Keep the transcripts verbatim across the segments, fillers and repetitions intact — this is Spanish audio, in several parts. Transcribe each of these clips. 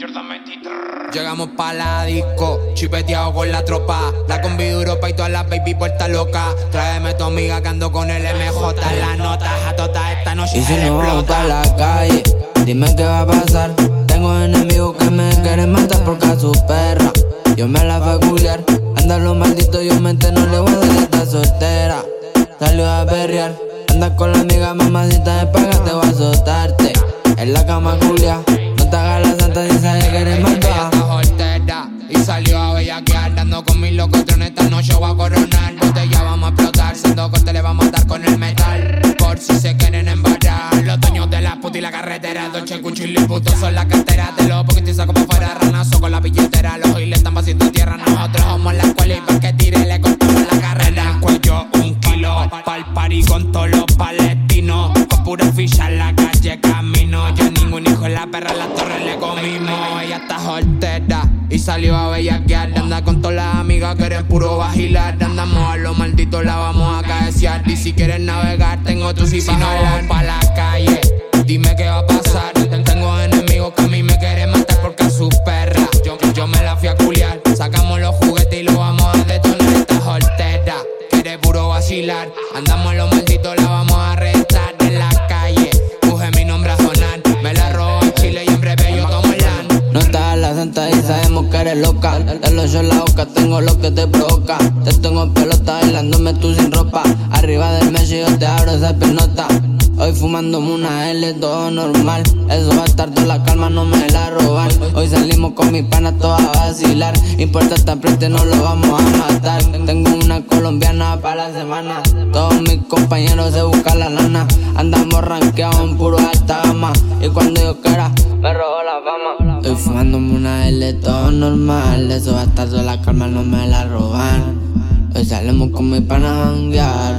Llegamos pa' la disco, chipeteado con la tropa. La combi de Europa y todas las baby puertas locas. Tráeme tu amiga que ando con el M J en las notas. A toda esta noche y si se no vamos explota. pa' la calle, dime qué va a pasar. Tengo enemigos que me quieren matar porque a su perra yo me la fui a culiar. Anda lo maldito, yo mente no le voy a dar, esta soltera. Salió a perrear, anda con la amiga, mamacita de paga, te voy a azotarte. En la cama culia, no te hagas la santa si sabes que eres matar. Ella está soltera y salió a bellaquear. Dando con mis locotrones esta noche voy a coronar. Botella vamos a explotar, siendo corte le vamos a dar con el metal. Por si se quieren embarrar, los dueños de la puta y la carretera. Dolce, Gucci y putos son la cartera. De los poquitos saco pa' fuera, ranazo con la billetera. Los giles están vaciando tierra, nosotros somos la escuela. Y pa' que tire le cortamos la carrera. En el cuello un kilo, pa'l party con todos los palestinos. Con pura ficha en la calle camino. Yo ningún hijo en la perra en la torre le comimos. Ella está soltera y salió a bellaquear. Anda con todas las amigas que eres puro vagilar. Andamos a lo maldito, la vamos a cabecear. Y si quieres navegar, tengo tu si no vamos pa' la calle, dime qué va a pasar. Tengo enemigos que a mí me quieren matar porque a su perra yo, yo me la fui a culiar. Sacamos los juguetes y lo vamos a detonar. Esta soltera quiere puro vacilar. Andamos a lo maldito, la vamos a arrestar. En la calle, coge mi nombre a sonar. Me la robo en Chile y en breve yo tomo el land. No estás la santa y sabemos que eres loca. De los yo en la boca tengo lo que te provoca. Te tengo en pelota bailándome tú sin ropa. Arriba del Messi yo te abro esa penota. Hoy fumándome una L, todo normal. Eso va a estar toda la calma, no me la roban. Hoy salimos con mis panas todos a vacilar. Importa esta frente, no lo vamos a matar. Tengo una colombiana para la semana. Todos mis compañeros se buscan la lana. Andamos rankeados en puro alta gama. Y cuando yo quiera, me robo la fama. Hoy fumándome una L, todo normal. Eso va a estar toda la calma, no me la roban. Hoy salimos con mis panas a janguear.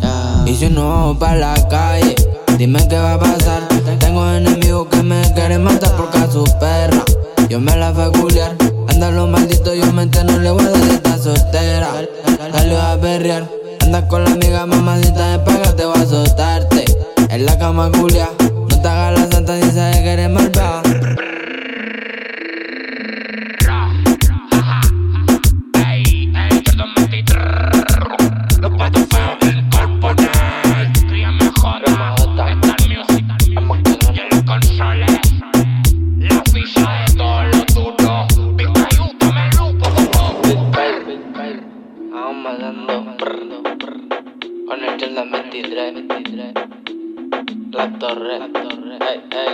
Y si no vamos pa' la calle, dime qué va a pasar. Tengo enemigos que me quieren matar porque a su perra yo me la fui a culiar. Anda lo maldito, yo mente no le voy a dar, esta soltera. Salió a perrear, anda con la amiga, mamacita de paga, te voy a azotarte. En la cama culia, no te hagas la santa si sabes que eres malvada. Con el Jordan veintitrés, la torre, la torre, ey, ey.